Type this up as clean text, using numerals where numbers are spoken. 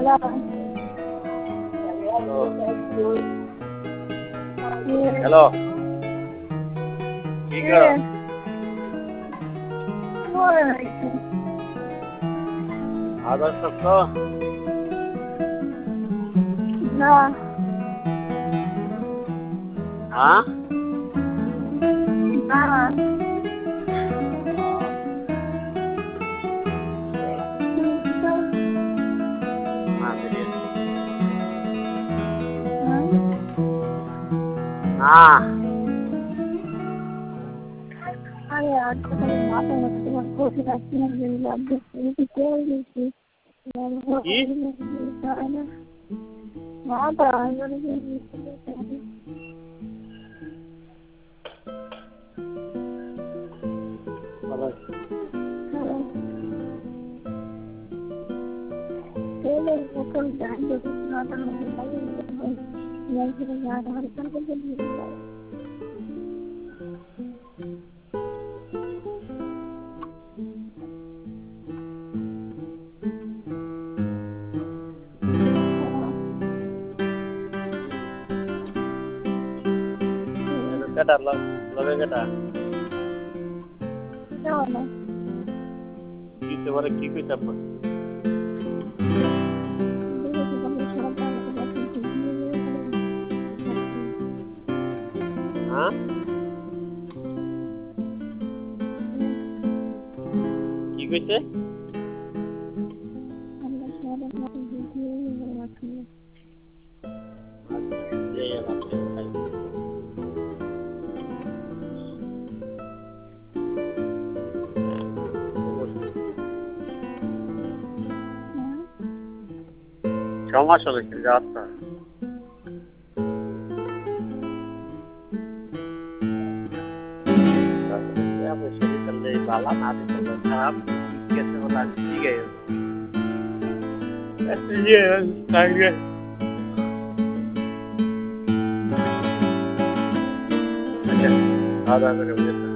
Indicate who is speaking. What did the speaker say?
Speaker 1: hello ठीक है आदर सकते
Speaker 2: ना
Speaker 1: हाँ
Speaker 2: ना
Speaker 1: हाँ
Speaker 2: अरे यार तो माता मत कोशिश करती है मेरी बात देखी क्या हुई थी माता कल जान दे माता मुझे मैं फिर याद हर कल के लिए
Speaker 1: केटा लगे केटा
Speaker 2: क्या होना
Speaker 1: की से बारे की कोई तब हाँ की कोई से সমস্যা হচ্ছে যাত্রা শরীর চললে বালা না চললে খারাপ कैसे बोला ठीक है ये आगे अच्छा आधा कर